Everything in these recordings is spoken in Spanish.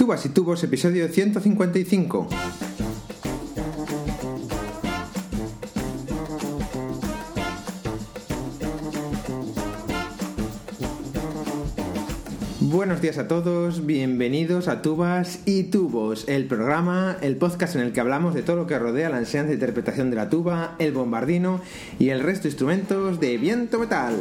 Tubas y Tubos, episodio 155. Buenos días a todos, bienvenidos a Tubas y Tubos, el programa, el podcast en el que hablamos de todo lo que rodea la enseñanza e interpretación de la tuba, el bombardino y el resto de instrumentos de viento metal.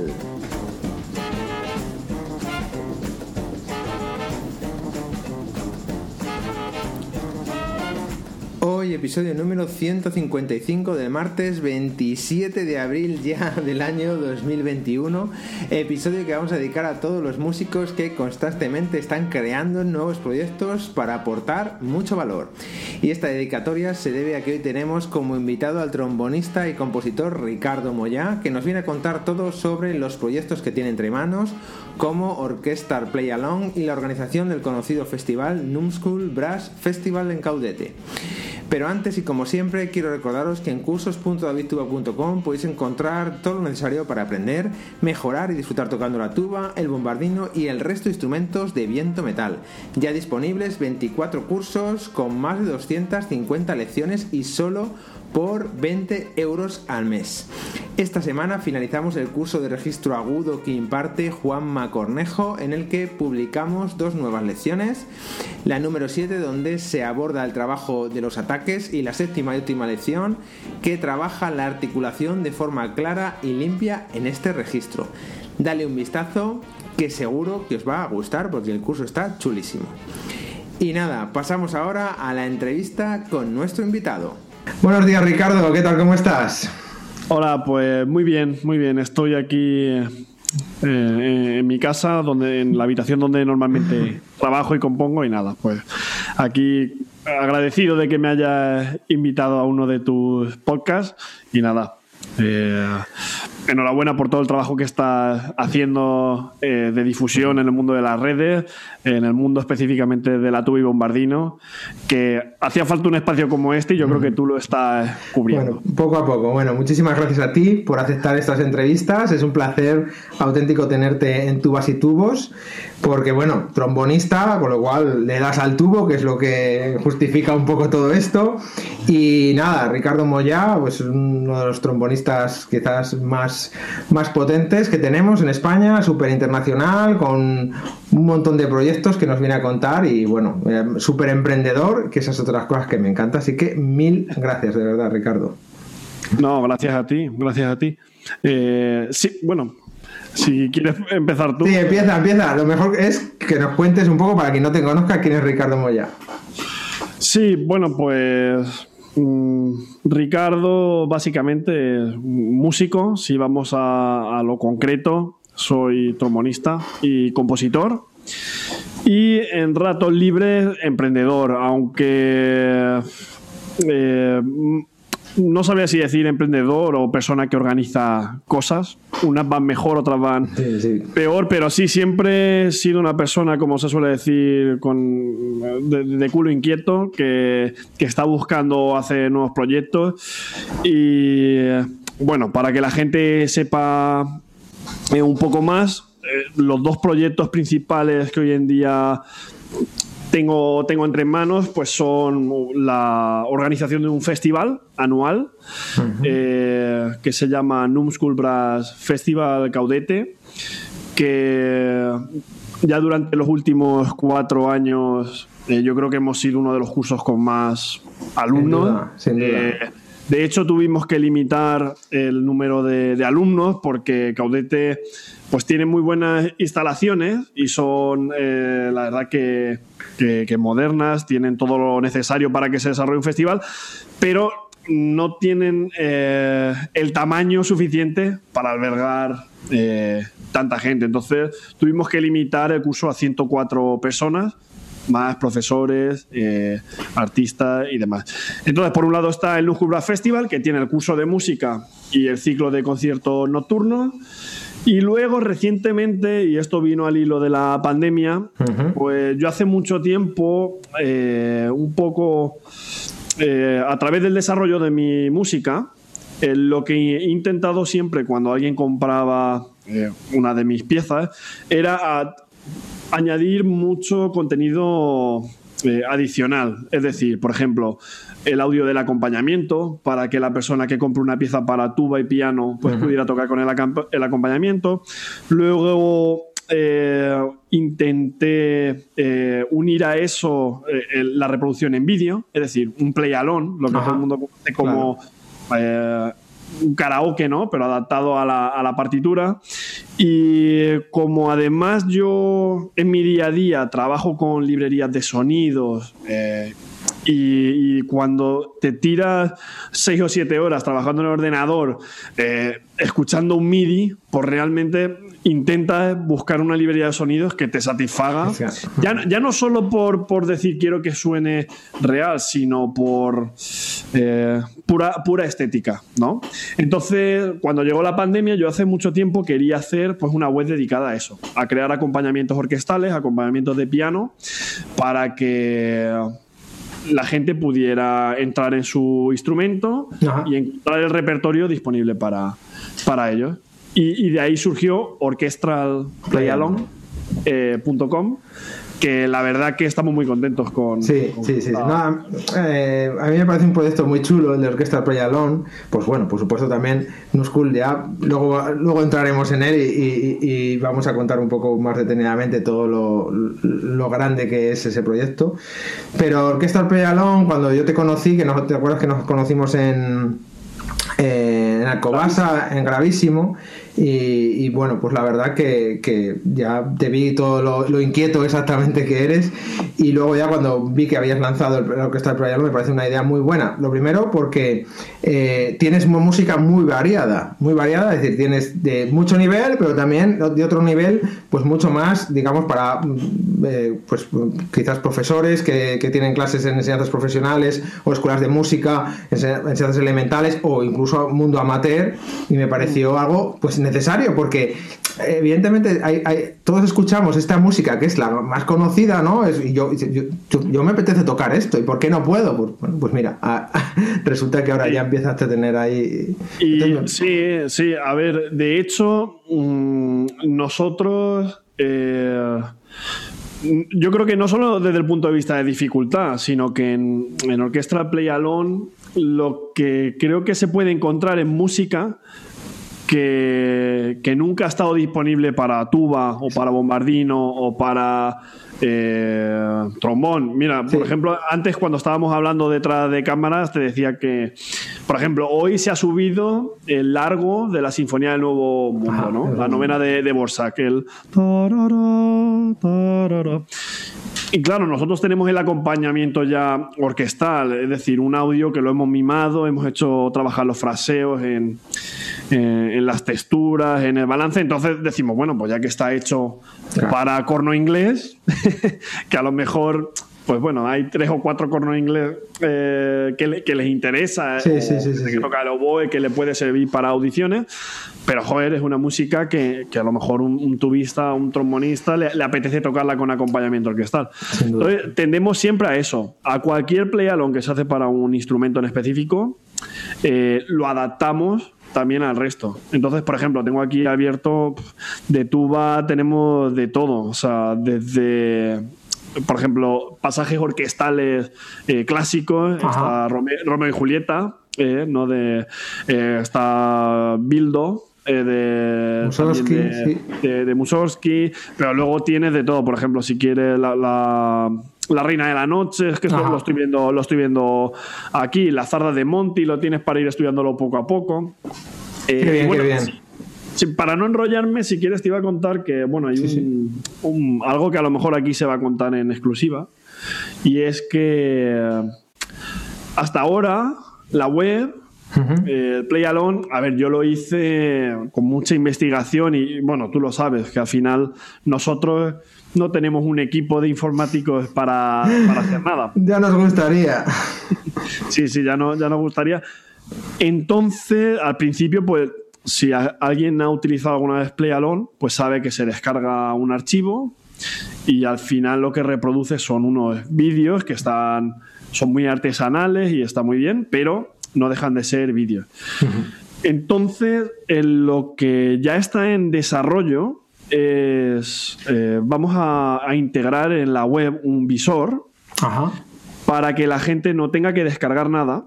Hoy episodio número 155 del martes 27 de abril ya del año 2021, episodio que vamos a dedicar a todos los músicos que constantemente están creando nuevos proyectos para aportar mucho valor. Y esta dedicatoria se debe a que hoy tenemos como invitado al trombonista y compositor Ricardo Moyá, que nos viene a contar todo sobre los proyectos que tiene entre manos, como Orchestral Play Along y la organización del conocido festival Numskull Brass Festival en Caudete. Pero antes y como siempre quiero recordaros que en cursos.davidtuba.com podéis encontrar todo lo necesario para aprender, mejorar y disfrutar tocando la tuba, el bombardino y el resto de instrumentos de viento metal. Ya disponibles 24 cursos con más de 250 lecciones y solo por 20 euros al mes. Esta semana finalizamos el curso de registro agudo que imparte Juanma Cornejo, en el que publicamos dos nuevas lecciones, la número 7 donde se aborda el trabajo de los ataques y la séptima y última lección que trabaja la articulación de forma clara y limpia en este registro. Dale un vistazo que seguro que os va a gustar porque el curso está chulísimo. Y nada, pasamos ahora a la entrevista con nuestro invitado. Buenos días, Ricardo, ¿qué tal? ¿Cómo estás? Hola, pues muy bien. Estoy aquí en mi casa, en la habitación donde normalmente trabajo y compongo, y nada, pues aquí agradecido de que me hayas invitado a uno de tus podcasts y nada. Enhorabuena por todo el trabajo que estás haciendo de difusión en el mundo de las redes, en el mundo específicamente de la tuba y bombardino, que hacía falta un espacio como este y yo creo que tú lo estás cubriendo. Bueno, poco a poco. Bueno, muchísimas gracias a ti por aceptar estas entrevistas. Es un placer auténtico tenerte en Tubas y Tubos, porque bueno, trombonista, con lo cual le das al tubo, que es lo que justifica un poco todo esto. Y nada, Ricardo Moyá, pues uno de los trombonistas quizás más potentes que tenemos en España, súper internacional, con un montón de proyectos que nos viene a contar y bueno, súper emprendedor, que esas otras cosas que me encantan. Así que mil gracias, de verdad, Ricardo. No, gracias a ti. Sí, bueno, si quieres empezar tú. Sí, empieza. Lo mejor es que nos cuentes un poco, para quien no te conozca, quién es Ricardo Moyá. Sí, bueno, pues Ricardo básicamente es músico. Si vamos a lo concreto, soy trombonista y compositor, y en ratos libres emprendedor, aunque no sabría si decir emprendedor o persona que organiza cosas. Unas van mejor, otras van peor, pero sí, siempre he sido una persona, como se suele decir, de culo inquieto, que está buscando hacer nuevos proyectos. Y bueno, para que la gente sepa un poco más, los dos proyectos principales que hoy en día tengo entre manos, pues son la organización de un festival anual que se llama Numskull Brass Festival Caudete, que ya durante los últimos 4 años yo creo que hemos sido uno de los cursos con más alumnos. Sin duda. De hecho, tuvimos que limitar el número de alumnos porque Caudete pues tiene muy buenas instalaciones y son la verdad que modernas, tienen todo lo necesario para que se desarrolle un festival, pero no tienen el tamaño suficiente para albergar tanta gente. Entonces tuvimos que limitar el curso a 104 personas, más profesores, artistas y demás. Entonces, por un lado está el Numskull Brass Festival, que tiene el curso de música y el ciclo de conciertos nocturnos. Y luego, recientemente, y esto vino al hilo de la pandemia, pues yo hace mucho tiempo, un poco a través del desarrollo de mi música, lo que he intentado siempre cuando alguien compraba una de mis piezas era añadir mucho contenido adicional. Es decir, por ejemplo, el audio del acompañamiento, para que la persona que compre una pieza para tuba y piano pues pudiera tocar con el acompañamiento. Luego intenté unir a eso la reproducción en vídeo, es decir, un play along, lo que todo el mundo conoce como un karaoke, ¿no? Pero adaptado a la partitura. Y como además yo en mi día a día trabajo con librerías de sonidos, y cuando te tiras 6 o 7 horas trabajando en el ordenador escuchando un MIDI, pues realmente intentas buscar una librería de sonidos que te satisfaga. Ya no solo por decir quiero que suene real, sino por pura estética, ¿no? Entonces, cuando llegó la pandemia, yo hace mucho tiempo quería hacer pues una web dedicada a eso, a crear acompañamientos orquestales, acompañamientos de piano, para que la gente pudiera entrar en su instrumento y encontrar el repertorio disponible para ellos. Y de ahí surgió orchestralplayalong.com, que la verdad que estamos muy contentos con... Sí. No, a mí me parece un proyecto muy chulo el de Orchestral Play Along. Pues bueno, por supuesto también Nuscool, ya luego entraremos en él y vamos a contar un poco más detenidamente todo lo grande que es ese proyecto. Pero Orchestral Play Along, cuando yo te conocí, ¿te acuerdas que nos conocimos en Alcobaza, en Gravísimo? Y bueno, pues la verdad que ya te vi todo lo inquieto exactamente que eres, y luego ya cuando vi que habías lanzado el Orchestral Play Along me parece una idea muy buena. Lo primero porque tienes música muy variada, es decir, tienes de mucho nivel, pero también de otro nivel, pues mucho más, digamos, para pues quizás profesores que tienen clases en enseñanzas profesionales o escuelas de música, enseñanzas elementales o incluso mundo amateur, y me pareció algo pues necesario, porque evidentemente todos escuchamos esta música que es la más conocida, ¿no? Y yo me apetece tocar esto, ¿y por qué no puedo? Pues, bueno, pues mira, resulta que ahora ya empiezas a tener ahí... Entonces, sí, a ver, de hecho, nosotros... yo creo que no solo desde el punto de vista de dificultad, sino que en Orchestral Play Along lo que creo que se puede encontrar en música que nunca ha estado disponible para tuba o para bombardino o para trombón. Mira, por ejemplo, antes cuando estábamos hablando detrás de cámaras te decía que, por ejemplo, hoy se ha subido el largo de la Sinfonía del Nuevo Mundo, ¿no? La novena de Dvořák, el... Y claro, nosotros tenemos el acompañamiento ya orquestal, es decir, un audio que lo hemos mimado, hemos hecho trabajar los fraseos en las texturas, en el balance. Entonces decimos, bueno, pues ya que está hecho para corno inglés, que a lo mejor, pues bueno, hay 3 o 4 cornos inglés que les interesa, que toca el oboe, que le puede servir para audiciones, pero joder, es una música que a lo mejor un tubista, un trombonista le apetece tocarla con acompañamiento orquestal. Entonces tendemos siempre a eso, a cualquier play along que se hace para un instrumento en específico, lo adaptamos también al resto. Entonces, por ejemplo, tengo aquí abierto de tuba, tenemos de todo, o sea, desde, por ejemplo, pasajes orquestales clásicos. Está Romeo y Julieta, ¿no? Está Bildo, de Mussorgsky, pero luego tienes de todo. Por ejemplo, si quieres la Reina de la Noche, es que esto lo estoy viendo aquí. La Zarda de Monti lo tienes para ir estudiándolo poco a poco. Qué bien. Sí, para no enrollarme, si quieres te iba a contar que bueno, hay algo que a lo mejor aquí se va a contar en exclusiva, y es que hasta ahora la web, Play Along, a ver, yo lo hice con mucha investigación y bueno, tú lo sabes, que al final nosotros no tenemos un equipo de informáticos para hacer nada. Ya nos gustaría. Sí, ya nos gustaría. Entonces, al principio, pues, si alguien ha utilizado alguna vez Play Along, pues sabe que se descarga un archivo y al final lo que reproduce son unos vídeos que son muy artesanales y está muy bien, pero no dejan de ser vídeos. Entonces, lo que ya está en desarrollo es vamos a integrar en la web un visor Ajá. para que la gente no tenga que descargar nada.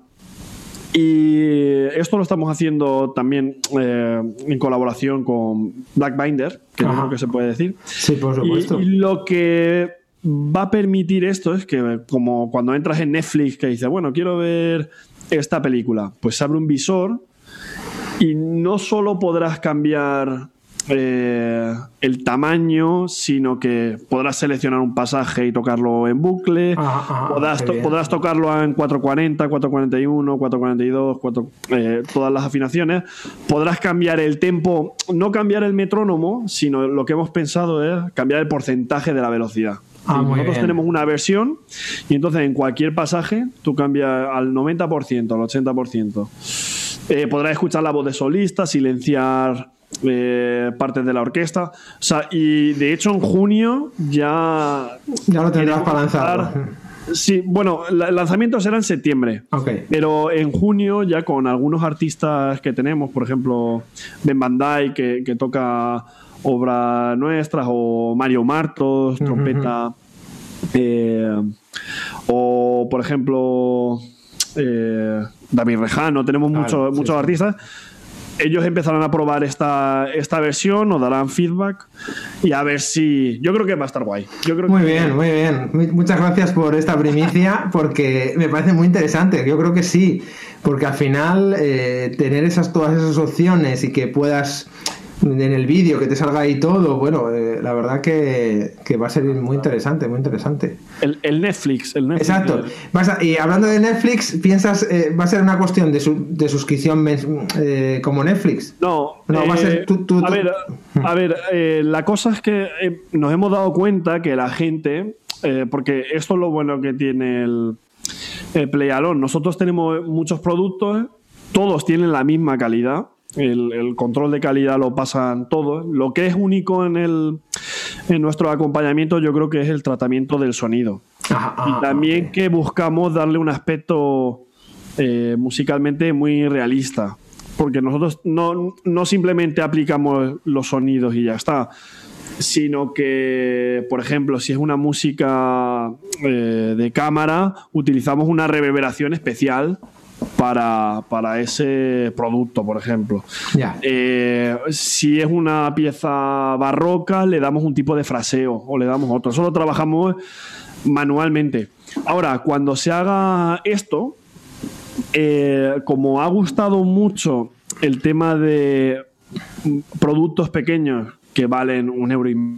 Y esto lo estamos haciendo también en colaboración con Black Binder, que no creo que se puede decir. Sí, por supuesto. Y lo que va a permitir esto es que, como cuando entras en Netflix, que dices, bueno, quiero ver esta película, pues se abre un visor y no solo podrás cambiar el tamaño, sino que podrás seleccionar un pasaje y tocarlo en bucle. Podrás tocarlo en 440, 441, 442, todas las afinaciones. Podrás cambiar el tempo, no cambiar el metrónomo, sino lo que hemos pensado es cambiar el porcentaje de la velocidad. Nosotros tenemos una versión y entonces en cualquier pasaje tú cambias al 90%, al 80%. Podrás escuchar la voz de solista, silenciar partes de la orquesta. O sea, y de hecho en junio ya lo tendrás para lanzarlo. Sí, bueno, el lanzamiento será en septiembre. Pero en junio ya con algunos artistas que tenemos, por ejemplo Ben Van Dyke que toca obras nuestras, o Mario Martos, trompeta, o por ejemplo David Rejano. Tenemos muchos artistas. Ellos empezarán a probar esta versión, nos darán feedback y a ver si... Yo creo que va a estar guay. Muy bien. Muchas gracias por esta primicia, porque me parece muy interesante. Yo creo que sí, porque al final tener todas esas opciones y que puedas... en el vídeo que te salga ahí todo, bueno, la verdad que va a ser muy interesante. El Netflix. Exacto. Y hablando de Netflix, ¿piensas va a ser una cuestión de suscripción como Netflix? No, va a ser A ver, la cosa es que nos hemos dado cuenta que la gente, porque esto es lo bueno que tiene el Play-Alone. Nosotros tenemos muchos productos, todos tienen la misma calidad. El control de calidad lo pasan todos. Lo que es único en nuestro acompañamiento, yo creo que es el tratamiento del sonido. Y también que buscamos darle un aspecto musicalmente muy realista, porque nosotros no simplemente aplicamos los sonidos y ya está, sino que, por ejemplo, si es una música de cámara, utilizamos una reverberación especial para ese producto, por ejemplo. Si es una pieza barroca, le damos un tipo de fraseo o le damos otro. Eso lo trabajamos manualmente. Ahora, cuando se haga esto, como ha gustado mucho el tema de productos pequeños que valen €1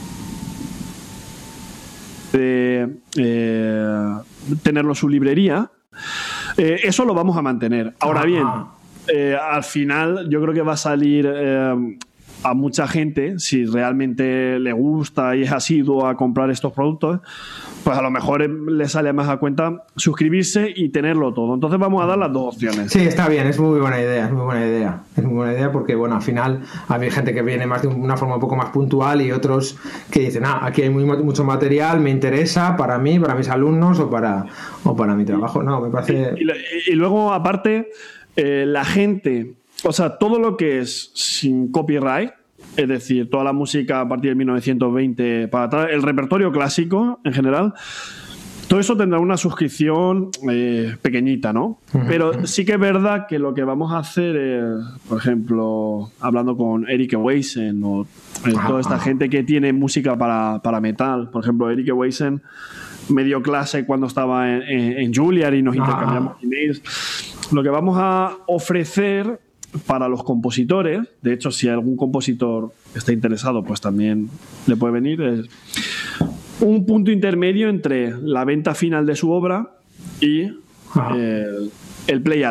tenerlo en su librería, eso lo vamos a mantener. Ahora bien, al final yo creo que va a salir a mucha gente, si realmente le gusta y es asiduo a comprar estos productos, pues a lo mejor le sale más a cuenta suscribirse y tenerlo todo. Entonces vamos a dar las dos opciones. Sí, está bien, es muy buena idea. Es muy buena idea porque, bueno, al final hay gente que viene más de una forma un poco más puntual y otros que dicen, aquí hay mucho material, me interesa para mí, para mis alumnos o para mi trabajo. No, me parece... Y luego, aparte, la gente, o sea, todo lo que es sin copyright, es decir, toda la música a partir de 1920 para atrás, el repertorio clásico en general, todo eso tendrá una suscripción pequeñita, ¿no? Pero sí que es verdad que lo que vamos a hacer es, por ejemplo, hablando con Eric Weisen o toda esta gente que tiene música para metal, por ejemplo, Eric Weisen me dio clase cuando estaba en Juilliard y nos intercambiamos emails. Lo que vamos a ofrecer para los compositores, de hecho, si algún compositor está interesado, pues también le puede venir, es un punto intermedio entre la venta final de su obra y el play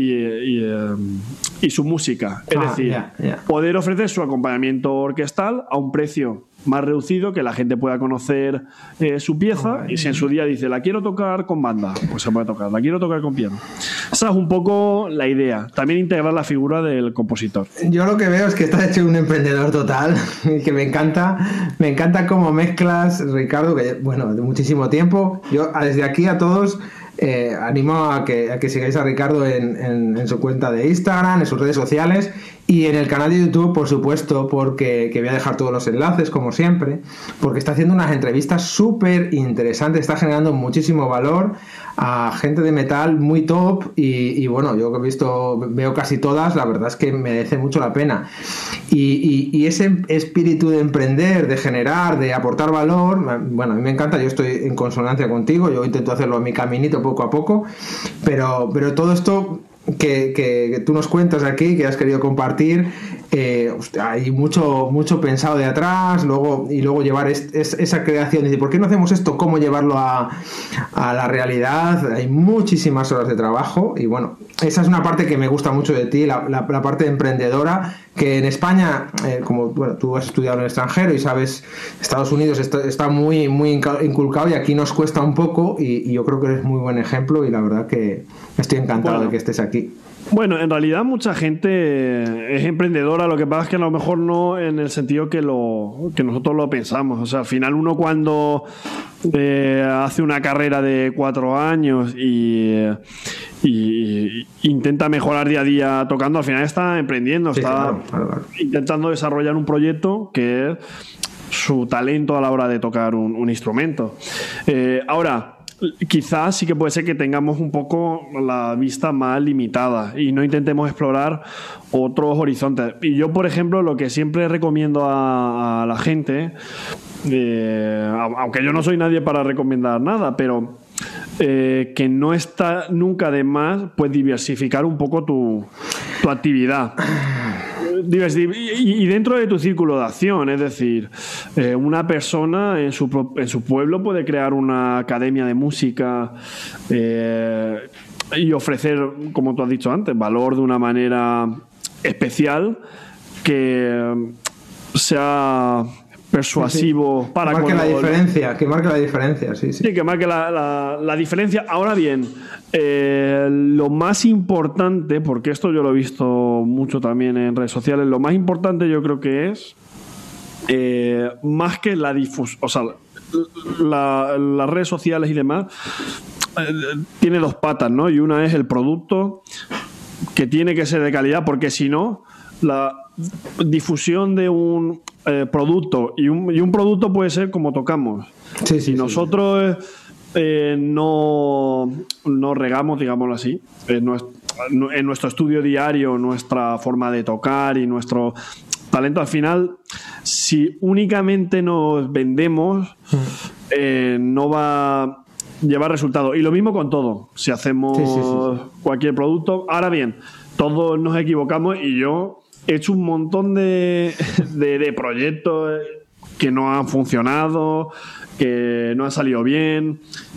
y su música. Es decir, poder ofrecer su acompañamiento orquestal a un precio más reducido, que la gente pueda conocer su pieza, y si en su día dice, la quiero tocar con banda, pues se puede tocar, la quiero tocar con piano. Esa es un poco la idea, también integrar la figura del compositor. Yo lo que veo es que estás hecho un emprendedor total, y que me encanta cómo mezclas, Ricardo, que bueno, de muchísimo tiempo. Yo desde aquí a todos animo a que sigáis a Ricardo en su cuenta de Instagram, en sus redes sociales y en el canal de YouTube, por supuesto, porque que voy a dejar todos los enlaces, como siempre, porque está haciendo unas entrevistas súper interesantes, está generando muchísimo valor a gente de metal muy top y bueno, yo que veo casi todas, la verdad es que merece mucho la pena. Y ese espíritu de emprender, de generar, de aportar valor, bueno, a mí me encanta, yo estoy en consonancia contigo, yo intento hacerlo a mi caminito poco a poco, pero todo esto que tú nos cuentas aquí, que has querido compartir, hay mucho pensado de atrás, luego llevar esa creación y decir, ¿por qué no hacemos esto? ¿Cómo llevarlo a la realidad? Hay muchísimas horas de trabajo y bueno, esa es una parte que me gusta mucho de ti, la parte emprendedora, que en España, como bueno, tú has estudiado en el extranjero y sabes, Estados Unidos está muy inculcado y aquí nos cuesta un poco y yo creo que eres muy buen ejemplo y la verdad que estoy encantado de que estés aquí. Bueno, en realidad mucha gente es emprendedora, lo que pasa es que a lo mejor no en el sentido que nosotros lo pensamos. O sea, al final uno cuando hace una carrera de 4 años y intenta mejorar día a día tocando, al final está emprendiendo, claro. Intentando desarrollar un proyecto que es su talento a la hora de tocar un instrumento. Ahora, quizás sí que puede ser que tengamos un poco la vista más limitada y no intentemos explorar otros horizontes. Y yo, por ejemplo, lo que siempre recomiendo a la gente, aunque yo no soy nadie para recomendar nada, pero que no está nunca de más pues diversificar un poco tu actividad. Y dentro de tu círculo de acción, es decir, una persona en su pueblo puede crear una academia de música y ofrecer, como tú has dicho antes, valor de una manera especial que sea persuasivo para que marque la diferencia, sí. Sí, que marque la diferencia. Ahora bien, lo más importante, porque esto yo lo he visto mucho también en redes sociales, lo más importante yo creo que es más que la difusión, o sea, las redes sociales y demás, tiene 2 patas, ¿no? Y una es el producto, que tiene que ser de calidad, porque si no, la difusión de un producto y un producto puede ser como tocamos. Si nosotros no regamos, digámoslo así, en nuestro estudio diario, nuestra forma de tocar y nuestro talento, al final, si únicamente nos vendemos, no va a llevar resultados. Y lo mismo con todo. Si hacemos cualquier producto. Ahora bien, todos nos equivocamos y yo he hecho un montón de proyectos que no han funcionado, que no han salido bien.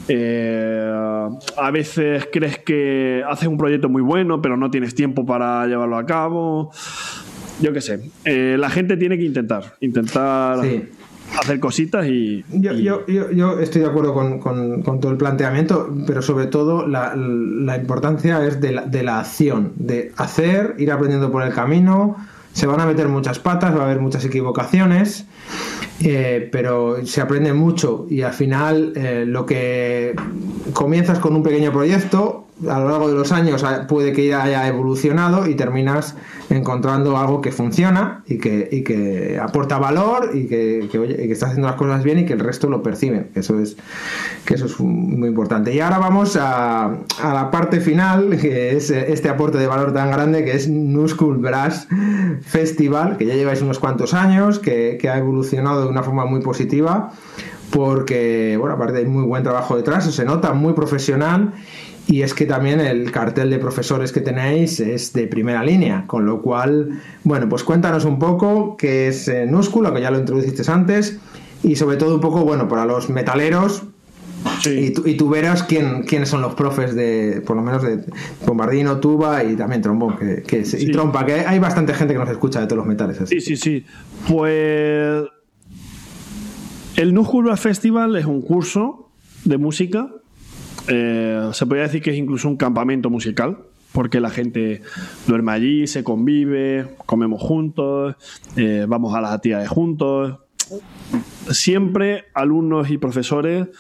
A veces crees que haces un proyecto muy bueno, pero no tienes tiempo para llevarlo a cabo. Yo qué sé. La gente tiene que intentar hacer cositas y... Yo estoy de acuerdo con todo el planteamiento, pero sobre todo la importancia es de la acción, de hacer, ir aprendiendo por el camino. Se van a meter muchas patas, va a haber muchas equivocaciones, pero se aprende mucho y al final lo que comienzas con un pequeño proyecto, a lo largo de los años puede que haya evolucionado y terminas encontrando algo que funciona y que aporta valor y que está haciendo las cosas bien y que el resto lo perciben. Eso es muy importante. Y ahora vamos a la parte final, que es este aporte de valor tan grande que es Nusskul Brass Festival, que ya lleváis unos cuantos años, que ha evolucionado de una forma muy positiva, porque bueno, aparte hay muy buen trabajo detrás, se nota muy profesional. Y es que también el cartel de profesores que tenéis es de primera línea, con lo cual, bueno, pues cuéntanos un poco qué es Nusskul, que ya lo introduciste antes, y sobre todo un poco, bueno, para los metaleros, y tú verás quiénes son los profes de, por lo menos de bombardino, tuba y también trombón, y trompa, que hay bastante gente que nos escucha de todos los metales. Así. Sí. Pues el Nusskul Brass Festival es un curso de música. Se podría decir que es incluso un campamento musical, porque la gente duerme allí, se convive, comemos juntos, vamos a las actividades juntos. Siempre alumnos y profesores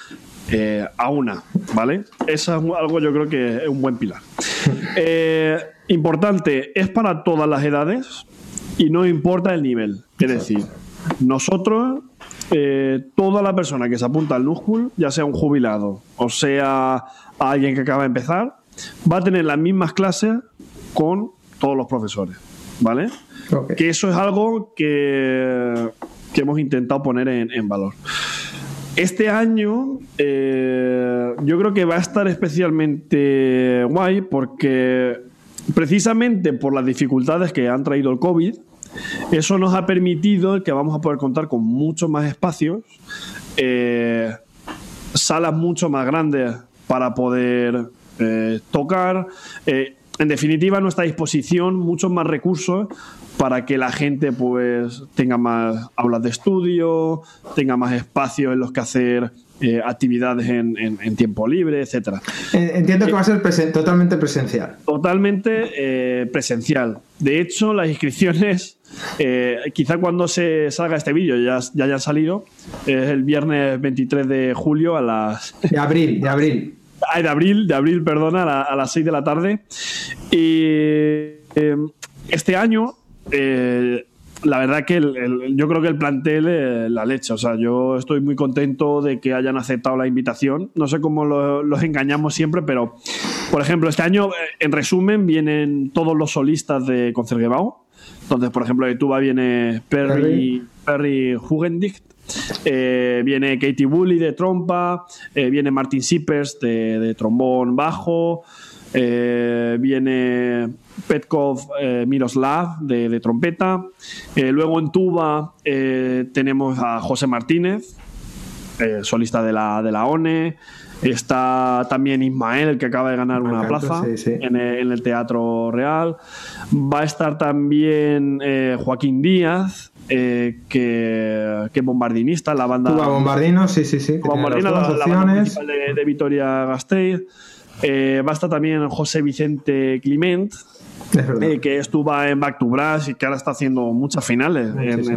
a una, ¿vale? Eso es algo, yo creo que es un buen pilar. Importante, es para todas las edades y no importa el nivel. Es decir, nosotros, toda la persona que se apunta al New School, ya sea un jubilado o sea alguien que acaba de empezar, va a tener las mismas clases con todos los profesores, ¿vale? Okay. Que eso es algo que hemos intentado poner en valor. Este año yo creo que va a estar especialmente guay porque precisamente por las dificultades que han traído el COVID, eso nos ha permitido que vamos a poder contar con muchos más espacios, salas mucho más grandes para poder tocar, en definitiva a nuestra disposición muchos más recursos para que la gente pues tenga más aulas de estudio, tenga más espacios en los que hacer actividades en tiempo libre, etcétera. Entiendo que va a ser totalmente presencial. Totalmente presencial. De hecho, las inscripciones, quizá cuando se salga este vídeo ya hayan salido, es el viernes 23 de julio a las... De abril. De abril, perdona, a las 6 de la tarde. Y este año, la verdad que yo creo que el plantel la leche. O sea, yo estoy muy contento de que hayan aceptado la invitación. No sé cómo los engañamos siempre, pero, por ejemplo, este año, en resumen, vienen todos los solistas de Concertgebouw. Entonces, por ejemplo, de tuba viene Perry Hugendicht. Viene Katie Woolley de trompa, viene Martin Sippers de trombón bajo, viene Petkov Miroslav de trompeta, luego en tuba tenemos a José Martínez, solista de la ONE. Está también Ismael, que acaba de ganar una plaza en el Teatro Real. Va a estar también Joaquín Díaz, que bombardinista, la banda... Tuba bombardino, sí. Bombardino, la banda municipal de Vitoria-Gasteiz. Va a estar también José Vicente Climent, que estuvo en Back to Brass y que ahora está haciendo muchas finales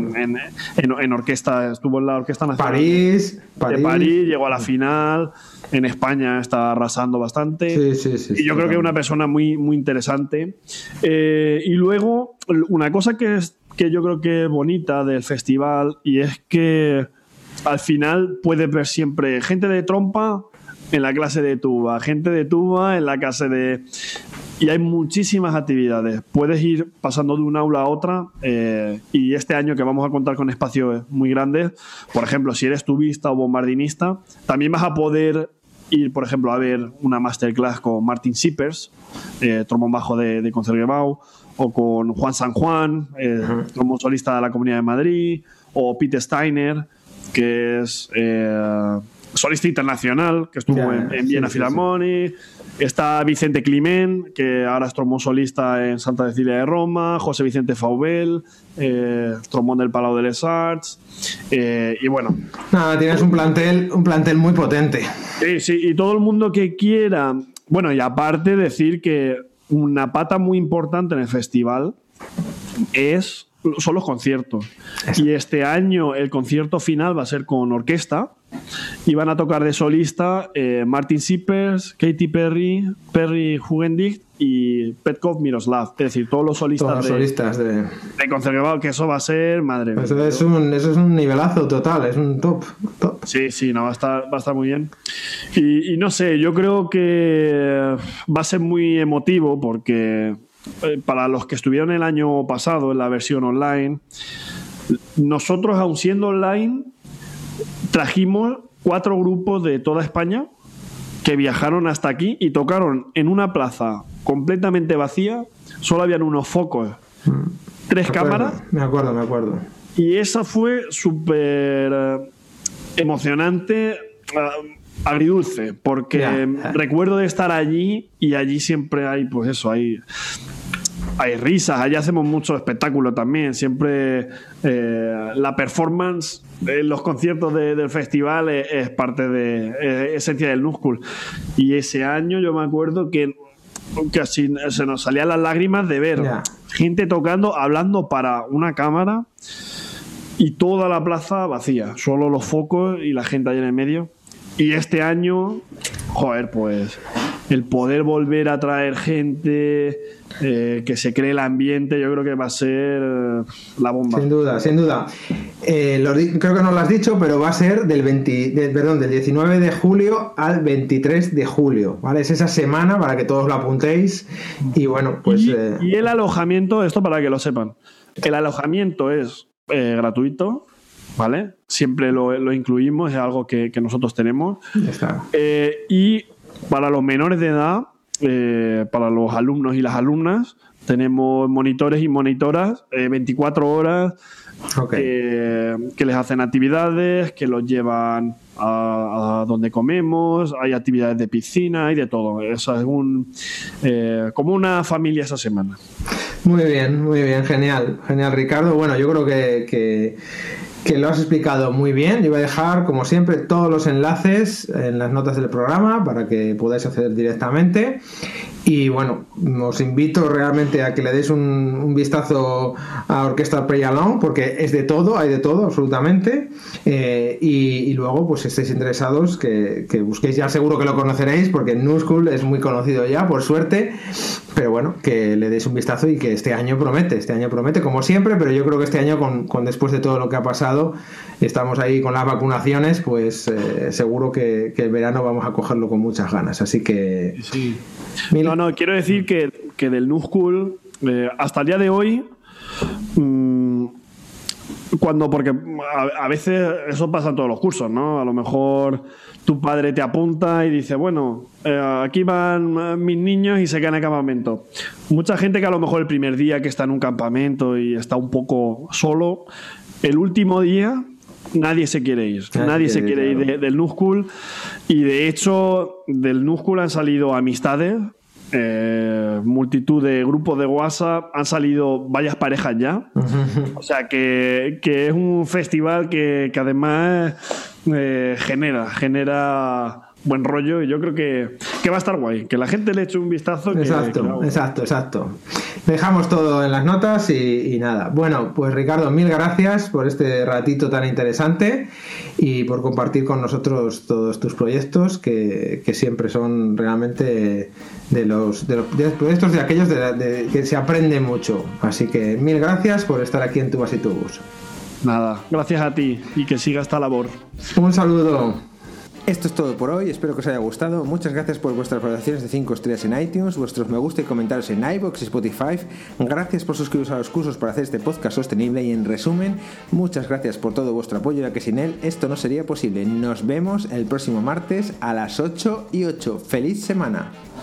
en orquesta. Estuvo en la Orquesta Nacional de París, llegó a la final. En España está arrasando bastante. Y yo creo que es una persona muy, muy interesante. Y luego, una cosa que yo creo que es bonita del festival, y es que al final puedes ver siempre gente de trompa en la clase de tuba, gente de tuba en la clase de... Y hay muchísimas actividades. Puedes ir pasando de una aula a otra, y este año que vamos a contar con espacios muy grandes, por ejemplo, si eres tubista o bombardinista, también vas a poder ir, por ejemplo, a ver una masterclass con Martin Sippers, trombón bajo de Concertgebouw, o con Juan San Juan, trombón solista de la Comunidad de Madrid, o Pete Steiner, que es solista internacional, que estuvo en Viena Philharmonic. Está Vicente Climent, que ahora es trombón solista en Santa Cecilia de Roma, José Vicente Faubel, trombón del Palau de les Arts, y bueno. Nada, tienes un plantel muy potente. Sí, y todo el mundo que quiera. Bueno, y aparte decir que una pata muy importante en el festival son los conciertos. Y este año el concierto final va a ser con orquesta y van a tocar de solista Martin Sippers, Katy Perry Hugendicht y Petkov Miroslav. Es decir, todos los solistas de Concertgebouw, que eso va a ser, madre mía. Eso es un nivelazo total, es un top. Sí, no, va a estar muy bien. Y no sé, yo creo que va a ser muy emotivo porque para los que estuvieron el año pasado en la versión online, nosotros, aun siendo online, trajimos 4 grupos de toda España que viajaron hasta aquí y tocaron en una plaza completamente vacía. Solo habían unos focos, 3 cámaras. Me acuerdo. Y eso fue súper emocionante, agridulce, porque recuerdo de estar allí, y allí siempre hay, pues eso, hay risas. Allí hacemos mucho espectáculo también. Siempre la performance en los conciertos del festival es parte de esencia del New School. Y ese año yo me acuerdo que así se nos salían las lágrimas de ver gente tocando, hablando para una cámara, y toda la plaza vacía, solo los focos y la gente ahí en el medio. Y este año, joder, pues el poder volver a traer gente, que se cree el ambiente, yo creo que va a ser la bomba. Sin duda, sin duda. Creo que no lo has dicho, pero va a ser del 19 de julio al 23 de julio, ¿vale? Es esa semana para que todos lo apuntéis. Y bueno, pues... Y el alojamiento, esto para que lo sepan, el alojamiento es gratuito, ¿vale? Siempre lo incluimos, es algo que nosotros tenemos. Ya está. Y para los menores de edad, para los alumnos y las alumnas, tenemos monitores y monitoras 24 horas, que les hacen actividades, que los llevan a donde comemos, hay actividades de piscina, hay de todo. Eso es como una familia esa semana. Muy bien, genial, Ricardo. Bueno, yo creo que lo has explicado muy bien. Yo voy a dejar, como siempre, todos los enlaces en las notas del programa para que podáis acceder directamente. Y bueno, os invito realmente a que le deis un vistazo a Orquesta Play Along, porque es de todo, hay de todo, absolutamente. Y luego, pues si estáis interesados, que busquéis, ya seguro que lo conoceréis, porque New School es muy conocido ya, por suerte. Pero bueno, que le deis un vistazo y que este año promete, como siempre, pero yo creo que este año, con después de todo lo que ha pasado, estamos ahí con las vacunaciones, pues seguro que el verano vamos a cogerlo con muchas ganas. Así que... Sí. No, quiero decir que del New School, hasta el día de hoy, porque a veces eso pasa en todos los cursos, ¿no? A lo mejor tu padre te apunta y dice, bueno, aquí van mis niños y se quedan en el campamento. Mucha gente que a lo mejor el primer día que está en un campamento y está un poco solo, el último día nadie se quiere ir. Nadie se quiere ir del New School. Y de hecho, del New School han salido amistades, multitud de grupos de WhatsApp, han salido varias parejas ya. O sea que es un festival que además genera buen rollo, y yo creo que va a estar guay, que la gente le eche un vistazo. Exacto. Dejamos todo en las notas y nada. Bueno, pues Ricardo, mil gracias por este ratito tan interesante y por compartir con nosotros todos tus proyectos, que siempre son realmente de los proyectos de aquellos que se aprende mucho. Así que mil gracias por estar aquí en Tubas y Tubos. Nada, gracias a ti y que siga esta labor. Un saludo. Esto es todo por hoy, espero que os haya gustado. Muchas gracias por vuestras valoraciones de 5 estrellas en iTunes, vuestros me gusta y comentarios en iVoox y Spotify. Gracias por suscribiros a los cursos para hacer este podcast sostenible, y en resumen, muchas gracias por todo vuestro apoyo, ya que sin él esto no sería posible. Nos vemos el próximo martes a las 8:08. ¡Feliz semana!